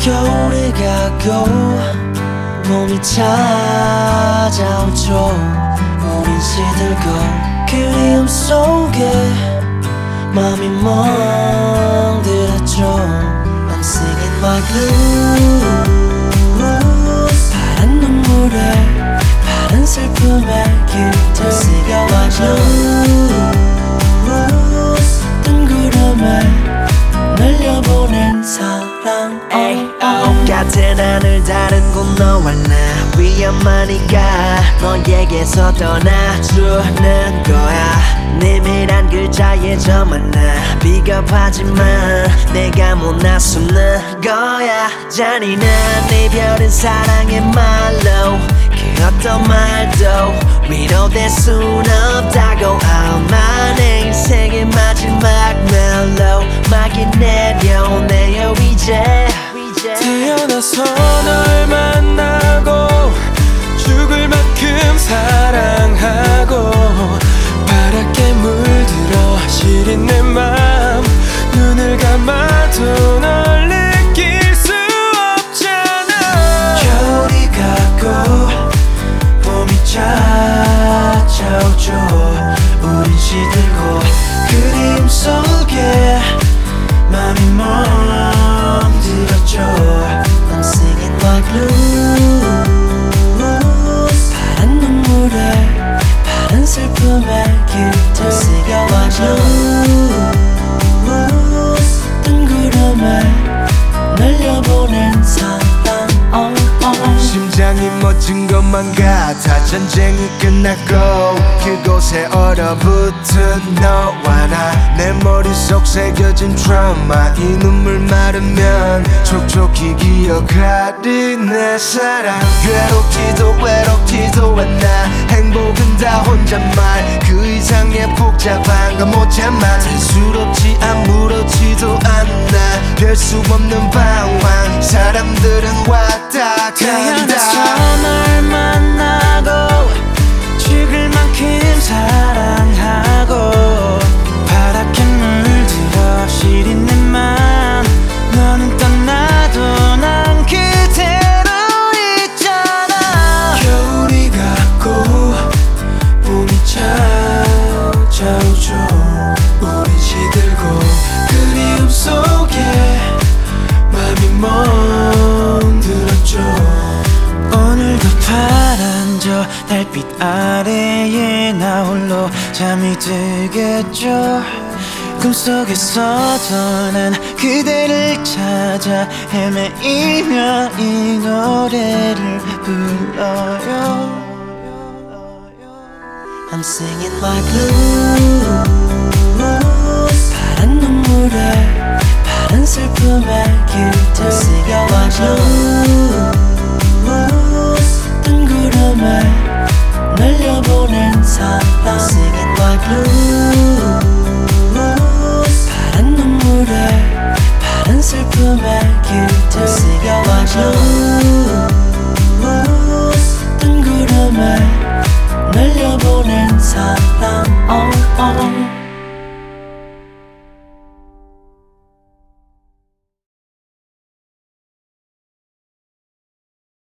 겨울이 가고 봄이 찾아오죠. 우린 시들고 그리움 속에 맘이 멍들었죠. I'm singing my blues. 파란 눈물에 파란 슬픔에 길들 새겨 my blues. 뜬 구름에 날려보낸 사랑 같은 하늘 다른 곳 너와 나 위험하니까 너에게서 떠나주는 거야. 내밀한 글자에 저만 나 비겁하지만 내가 못 나서는 거야. 잔인한 이별은 사랑의 말로 그 어떤 말도 위로될 순 없다고. 아마 내 인생의 마지막 멜로막이 내려오네요 이제. 태어나서 널 만나고 죽을 만큼 사랑하고 파랗게 물들어 시린 내 맘 눈을 감아도 널 느낄 수 없잖아. 겨울이 가고 봄이 찾아오죠. 우린 시들고 그림 속에 맘이 멍들었죠. I'm singing my blues. 파란 눈물에 파란 슬픔에 길들 새겨 my blues. 뜬 구름에 날려보낸 사랑. 심장이 멎은 것만 같아. 전쟁이 끝났고 그곳에 얼어붙은 너와 나. 내 머릿속 새겨진 트라우마 이 눈물 마르면 촉촉히 기억하리 내 사랑. 괴롭지도 외롭지도 않아. 행복은 다 혼잣말 그 이상의 복잡한 건 못 참아. 대수롭지 아무렇지도 않아. 별 수 없는 방황 사람들은 왔다 태어나서 간다. 널 만나고 죽을 만큼 사랑하고 파랗게 물들어 시린 내 맘 너는 떠나도 난 그대로 있잖아. 겨울이 가고 봄이 찾아오죠. 우린 시들고 그리움 속에 맘이 멍들었죠. 오늘도 파란 저 달빛 아래에 나 홀로 잠이 들겠죠. 꿈속에서도 난 그대를 찾아 헤매이며 이 노래를 불러요. I'm singing my blues. 파란 눈물에 파란 슬픔에 길들 새겨 my blues. 뜬 구름에 날려보낸 사랑. I'm singing my blues.